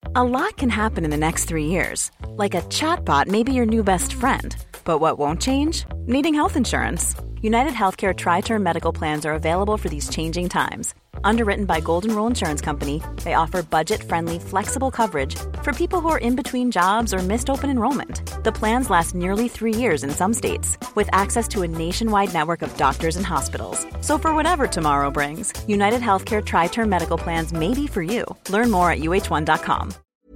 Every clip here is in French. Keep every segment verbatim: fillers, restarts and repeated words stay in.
A lot can happen in the next three years. Like a chatbot may be your new best friend. But what won't change? Needing health insurance. United Healthcare Tri-Term Medical Plans are available for these changing times. Underwritten by Golden Rule Insurance Company, they offer budget-friendly, flexible coverage for people who are in between jobs or missed open enrollment. The plans last nearly three years in some states, with access to a nationwide network of doctors and hospitals. So for whatever tomorrow brings, United Healthcare Tri-Term Medical Plans may be for you. Learn more at U H one dot com.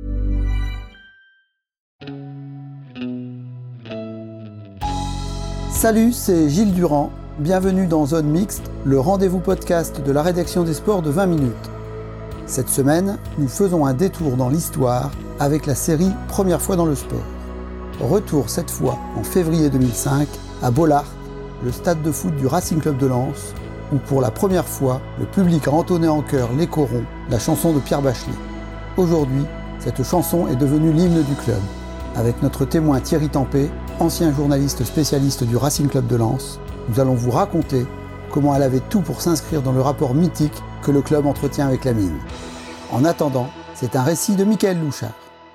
Salut, c'est Gilles Durand. Bienvenue dans Zone Mixte, le rendez-vous podcast de la rédaction des sports de vingt minutes. Cette semaine, nous faisons un détour dans l'histoire avec la série Première fois dans le sport. Retour cette fois en février deux mille cinq à Bollaert, le stade de foot du Racing Club de Lens, où pour la première fois, le public a entonné en chœur Les Corons, la chanson de Pierre Bachelet. Aujourd'hui, cette chanson est devenue l'hymne du club. Avec notre témoin Thierry Tempé, ancien journaliste spécialiste du Racing Club de Lens, nous allons vous raconter comment elle avait tout pour s'inscrire dans le rapport mythique que le club entretient avec la mine. En attendant, c'est un récit de Mickaël Louchard.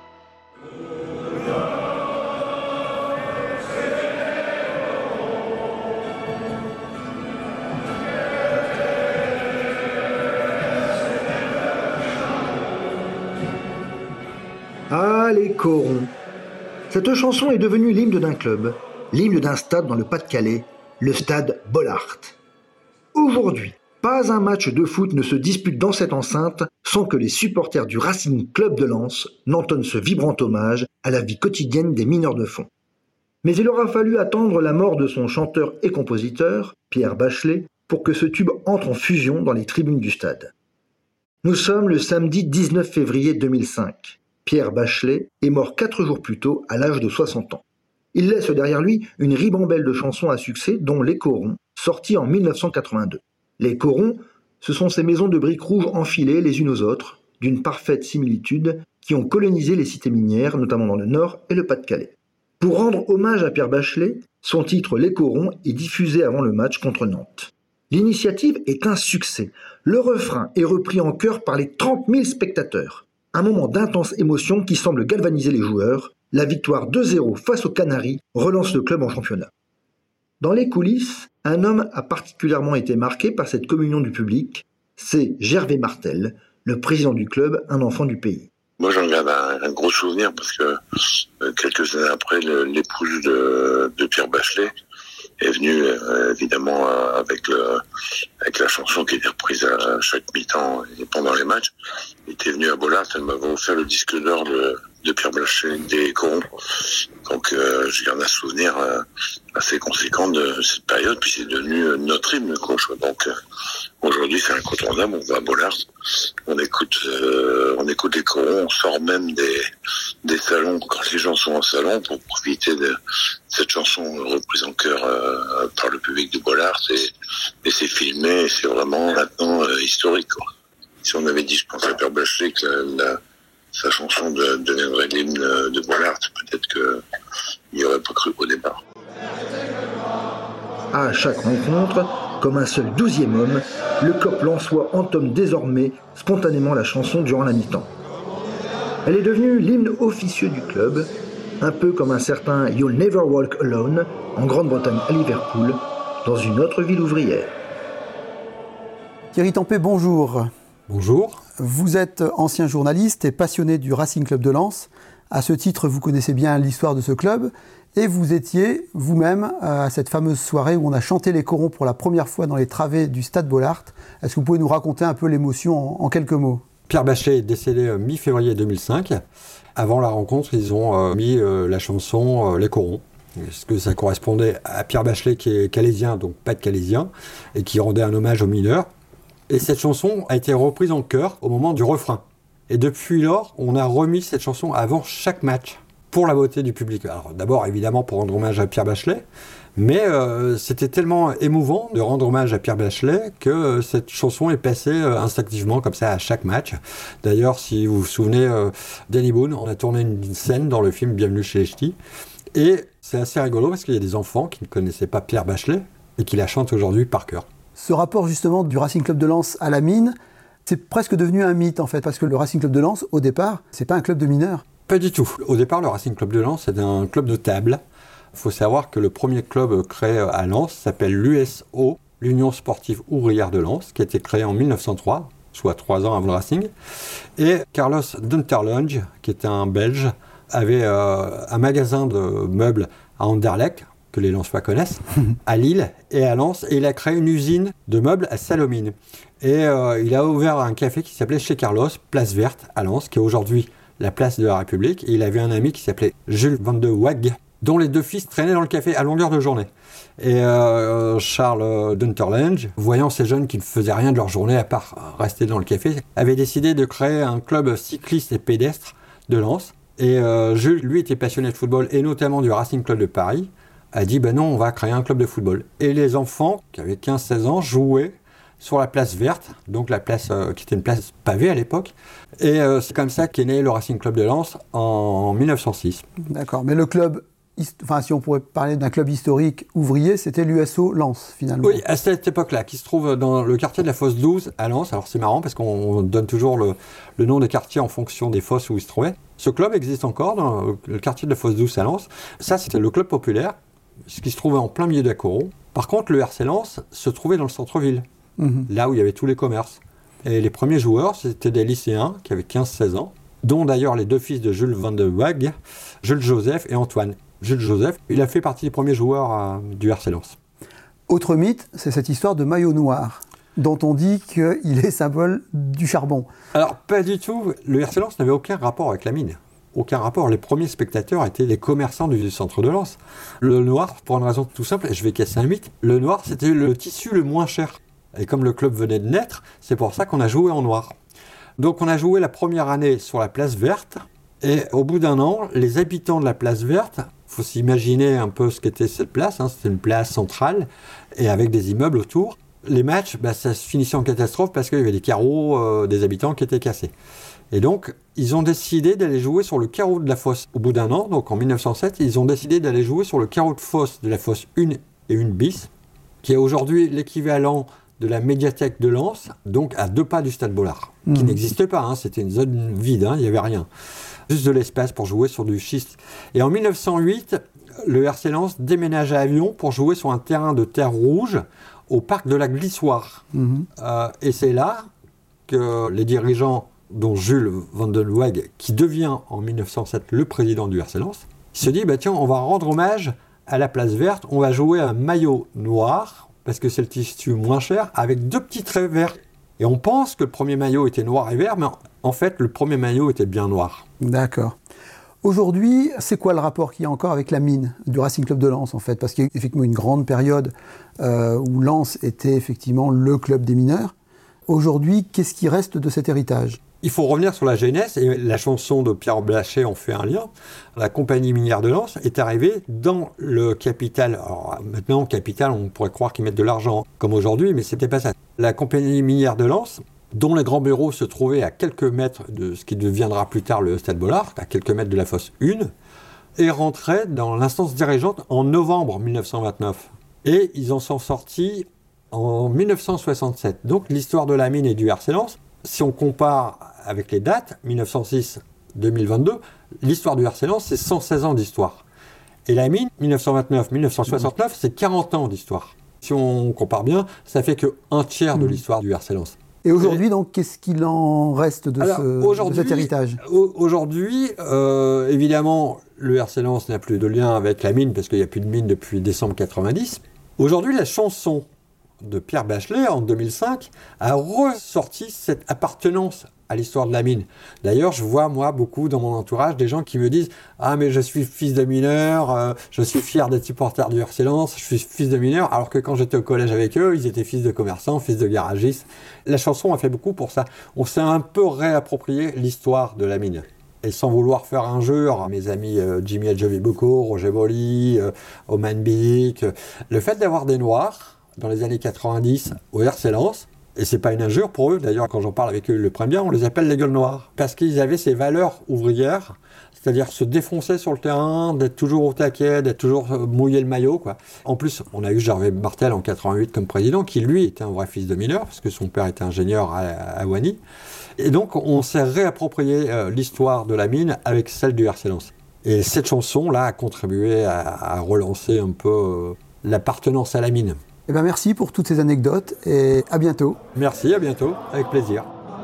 Ah, les Corons! Cette chanson est devenue l'hymne d'un club, l'hymne d'un stade dans le Pas-de-Calais, le stade Bollaert. Aujourd'hui, pas un match de foot ne se dispute dans cette enceinte sans que les supporters du Racing Club de Lens n'entonnent ce vibrant hommage à la vie quotidienne des mineurs de fond. Mais il aura fallu attendre la mort de son chanteur et compositeur, Pierre Bachelet, pour que ce tube entre en fusion dans les tribunes du stade. Nous sommes le samedi dix-neuf février deux mille cinq. Pierre Bachelet est mort quatre jours plus tôt à l'âge de soixante ans. Il laisse derrière lui une ribambelle de chansons à succès, dont Les Corons, sorti en dix-neuf cent quatre-vingt-deux. Les Corons, ce sont ces maisons de briques rouges enfilées les unes aux autres, d'une parfaite similitude, qui ont colonisé les cités minières, notamment dans le Nord et le Pas-de-Calais. Pour rendre hommage à Pierre Bachelet, son titre Les Corons est diffusé avant le match contre Nantes. L'initiative est un succès. Le refrain est repris en chœur par les trente mille spectateurs. Un moment d'intense émotion qui semble galvaniser les joueurs. La victoire deux zéro face aux Canaries relance le club en championnat. Dans les coulisses, un homme a particulièrement été marqué par cette communion du public. C'est Gervais Martel, le président du club, un enfant du pays. Moi, j'en garde un, un gros souvenir parce que euh, quelques années après, le, l'épouse de, de Pierre Bachelet est venue euh, évidemment euh, avec le, avec la chanson qui était reprise à chaque mi-temps et pendant les matchs. Elle était venue à Bollaert, elle m'avait offert le disque d'or de, de Pierre Bachelet des Corons. Donc euh, je garde un souvenir euh, assez conséquent de cette période, puis c'est devenu euh, notre hymne, quoi. Donc euh, aujourd'hui c'est incontournable, on va à Bollaert, on écoute euh, on écoute les Corons, on sort même des des salons quand les gens sont en salon pour profiter de cette chanson reprise en chœur euh, par le public de Bollaert, et, et c'est filmé, et c'est vraiment maintenant euh, historique, quoi. Si on avait dit, je pense à Pierre Bachelet, que la, la, sa chanson de, deviendrait l'hymne de Bollaert, peut-être qu'il n'y aurait pas cru au départ. À chaque rencontre, comme un seul douzième homme, le cop lensois entame désormais spontanément la chanson durant la mi-temps. Elle est devenue l'hymne officieux du club, un peu comme un certain You'll Never Walk Alone en Grande-Bretagne à Liverpool, dans une autre ville ouvrière. Thierry Tempé, bonjour. Bonjour. Vous êtes ancien journaliste et passionné du Racing Club de Lens. À ce titre, vous connaissez bien l'histoire de ce club et vous étiez vous-même à cette fameuse soirée où on a chanté Les Corons pour la première fois dans les travées du stade Bollaert. Est-ce que vous pouvez nous raconter un peu l'émotion en, en quelques mots ? Pierre Bachelet est décédé mi-février deux mille cinq. Avant la rencontre, ils ont euh, mis euh, la chanson euh, Les Corons. Est-ce que ça correspondait à Pierre Bachelet qui est calaisien, donc pas de calaisien, et qui rendait un hommage aux mineurs. Et cette chanson a été reprise en chœur au moment du refrain. Et depuis lors, on a remis cette chanson avant chaque match, pour la beauté du public. Alors d'abord, évidemment, pour rendre hommage à Pierre Bachelet, mais euh, c'était tellement émouvant de rendre hommage à Pierre Bachelet que euh, cette chanson est passée euh, instinctivement comme ça à chaque match. D'ailleurs, si vous vous souvenez, euh, Danny Boone, on a tourné une scène dans le film Bienvenue chez les Ch'tis, et c'est assez rigolo parce qu'il y a des enfants qui ne connaissaient pas Pierre Bachelet et qui la chantent aujourd'hui par cœur. Ce rapport justement du Racing Club de Lens à la mine, C'est presque devenu un mythe en fait, parce que le Racing Club de Lens, au départ, c'est pas un club de mineurs. Pas du tout. Au départ, le Racing Club de Lens, c'est un club de table. Il faut savoir que le premier club créé à Lens s'appelle l'U S O, l'Union Sportive Ouvrière de Lens, qui a été créée en mille neuf cent trois, soit trois ans avant le Racing. Et Carlos Dunterlange, qui était un Belge, avait euh, un magasin de meubles à Anderlecht, que les Lensois connaissent, à Lille et à Lens, et il a créé une usine de meubles à Salomine. Et euh, il a ouvert un café qui s'appelait Chez Carlos, Place Verte, à Lens, qui est aujourd'hui la place de la République. Et il avait un ami qui s'appelait Jules Van de Waag, dont les deux fils traînaient dans le café à longueur de journée. Et euh, Charles Dunterlange, voyant ces jeunes qui ne faisaient rien de leur journée à part rester dans le café, avait décidé de créer un club cycliste et pédestre de Lens. Et euh, Jules, lui, était passionné de football, et notamment du Racing Club de Paris, a dit ben non, on va créer un club de football. Et les enfants, qui avaient quinze seize ans, jouaient sur la place verte, donc la place euh, qui était une place pavée à l'époque. Et euh, c'est comme ça qu'est né le Racing Club de Lens en mille neuf cent six. D'accord, mais le club, enfin si on pourrait parler d'un club historique ouvrier, c'était l'U S O Lens finalement. Oui, à cette époque-là, qui se trouve dans le quartier de la Fosse douze à Lens. Alors c'est marrant parce qu'on donne toujours le, le nom des quartiers en fonction des fosses où il se trouvait. Ce club existe encore dans le quartier de la Fosse douze à Lens. Ça, c'était le club populaire, ce qui se trouvait en plein milieu d'Acoron. Par contre, le R C Lens se trouvait dans le centre-ville, mmh. là où il y avait tous les commerces. Et les premiers joueurs, c'était des lycéens qui avaient quinze seize ans, dont d'ailleurs les deux fils de Jules Van de Waag, Jules Joseph et Antoine. Jules Joseph, il a fait partie des premiers joueurs euh, du R C Lens. Autre mythe, c'est cette histoire de maillot noir, dont on dit qu'il est symbole du charbon. Alors, pas du tout. Le R C Lens n'avait aucun rapport avec la mine. Aucun rapport. Les premiers spectateurs étaient les commerçants du centre de Lens. Le noir, pour une raison tout simple, et je vais casser un mythe, le noir, c'était le tissu le moins cher. Et comme le club venait de naître, c'est pour ça qu'on a joué en noir. Donc on a joué la première année sur la place verte, et au bout d'un an, les habitants de la place verte, il faut s'imaginer un peu ce qu'était cette place, hein, c'était une place centrale, et avec des immeubles autour. Les matchs, bah, ça se finissait en catastrophe parce qu'il y avait des carreaux euh, des habitants qui étaient cassés. Et donc, ils ont décidé d'aller jouer sur le carreau de la fosse. Au bout d'un an, donc en mille neuf cent sept, ils ont décidé d'aller jouer sur le carreau de fosse de la fosse un et un bis, qui est aujourd'hui l'équivalent de la médiathèque de Lens, donc à deux pas du Stade Bollard, mmh. qui n'existe pas, hein, c'était une zone vide, hein, il n'y avait rien. Juste de l'espace pour jouer sur du schiste. Et en mille neuf cent huit, le R C Lens déménage à Avion pour jouer sur un terrain de terre rouge au parc de la Glissoire. Mmh. Euh, et c'est là que les dirigeants, dont Jules Van de Waag, qui devient en mille neuf cent sept le président du R C Lens, se dit bah, tiens, on va rendre hommage à la place verte, on va jouer un maillot noir, parce que c'est le tissu moins cher, avec deux petits traits verts. Et on pense que le premier maillot était noir et vert, mais en fait, le premier maillot était bien noir. D'accord. Aujourd'hui, c'est quoi le rapport qu'il y a encore avec la mine du Racing Club de Lens, en fait ? Parce qu'il y a eu effectivement une grande période euh, où Lens était effectivement le club des mineurs. Aujourd'hui, qu'est-ce qui reste de cet héritage ? Il faut revenir sur la genèse, et la chanson de Pierre Blaché en fait un lien. La compagnie minière de Lens est arrivée dans le capital. Alors maintenant, capital, on pourrait croire qu'ils mettent de l'argent, comme aujourd'hui, mais c'était pas ça. La compagnie minière de Lens, dont les grands bureaux se trouvaient à quelques mètres de ce qui deviendra plus tard le Stade Bollard, à quelques mètres de la fosse un, est rentrée dans l'instance dirigeante en novembre mille neuf cent vingt-neuf. Et ils en sont sortis en mille neuf cent soixante-sept. Donc l'histoire de la mine et du R C Lens, si on compare avec les dates, mille neuf cent six à deux mille vingt-deux, l'histoire du R C Lens, c'est cent seize ans d'histoire. Et la mine, mille neuf cent vingt-neuf à mille neuf cent soixante-neuf, c'est quarante ans d'histoire. Si on compare bien, ça fait qu'un tiers de l'histoire du R C Lens. Et aujourd'hui, Et, donc, qu'est-ce qu'il en reste de, alors, ce, de cet héritage ? Aujourd'hui, euh, évidemment, le R C Lens n'a plus de lien avec la mine, parce qu'il n'y a plus de mine depuis décembre quatre-vingt-dix. Aujourd'hui, la chanson de Pierre Bachelet, en deux mille cinq, a ressorti cette appartenance à l'histoire de la mine. D'ailleurs, je vois, moi, beaucoup dans mon entourage, des gens qui me disent « Ah, mais je suis fils de mineur, euh, je suis fier d'être supporter du R C Lens, je suis fils de mineur », alors que quand j'étais au collège avec eux, ils étaient fils de commerçants, fils de garagistes. La chanson a fait beaucoup pour ça. On s'est un peu réapproprié l'histoire de la mine. Et sans vouloir faire injure, mes amis euh, Jimmy Adjoviboko, Roger Bolli, euh, Oman Bic, euh, le fait d'avoir des Noirs, dans les années quatre-vingt-dix, au R C Lens, Et c'est pas une injure pour eux, d'ailleurs, quand j'en parle avec eux, ils le prennent bien, on les appelle les gueules noires. Parce qu'ils avaient ces valeurs ouvrières, c'est-à-dire se défoncer sur le terrain, d'être toujours au taquet, d'être toujours mouiller le maillot, quoi. En plus, on a eu Gervais Martel en quatre-vingt-huit comme président, qui lui était un vrai fils de mineur, parce que son père était ingénieur à, à Wany. Et donc, on s'est réapproprié euh, l'histoire de la mine avec celle du R C Lens. Et cette chanson-là a contribué à, à relancer un peu euh, l'appartenance à la mine. Eh ben merci pour toutes ces anecdotes et à bientôt. Merci, à bientôt, avec plaisir.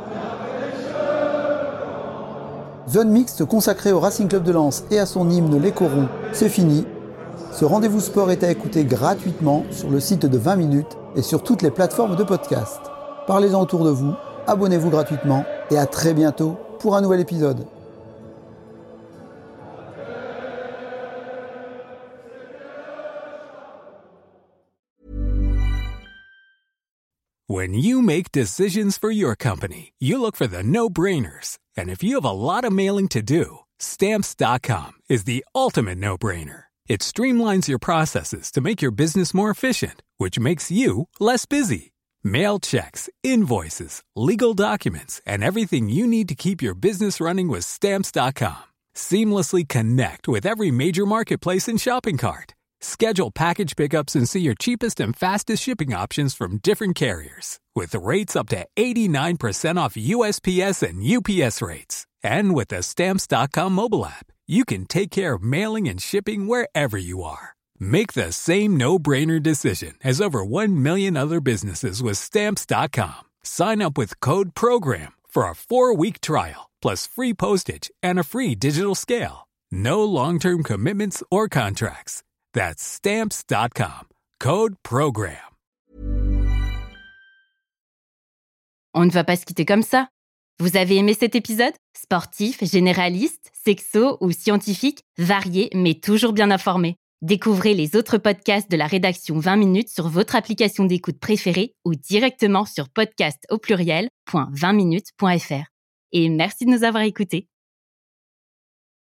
Zone mixte consacrée au Racing Club de Lens et à son hymne Les Corons, c'est fini. Ce rendez-vous sport est à écouter gratuitement sur le site de vingt minutes et sur toutes les plateformes de podcast. Parlez-en autour de vous, abonnez-vous gratuitement et à très bientôt pour un nouvel épisode. When you make decisions for your company, you look for the no-brainers. And if you have a lot of mailing to do, Stamps dot com is the ultimate no-brainer. It streamlines your processes to make your business more efficient, which makes you less busy. Mail checks, invoices, legal documents, and everything you need to keep your business running with Stamps dot com. Seamlessly connect with every major marketplace and shopping cart. Schedule package pickups and see your cheapest and fastest shipping options from different carriers. With rates up to eighty-nine percent off U S P S and U P S rates. And with the Stamps dot com mobile app, you can take care of mailing and shipping wherever you are. Make the same no-brainer decision as over one million other businesses with Stamps dot com. Sign up with code PROGRAM for a four-week trial, plus free postage and a free digital scale. No long-term commitments or contracts. That's Stamps dot com. Code PROGRAM. On ne va pas se quitter comme ça. Vous avez aimé cet épisode ? Sportif, généraliste, sexo ou scientifique, varié mais toujours bien informé. Découvrez les autres podcasts de la rédaction vingt minutes sur votre application d'écoute préférée ou directement sur podcast au pluriel point vingt minutes point f r. Et merci de nous avoir écoutés.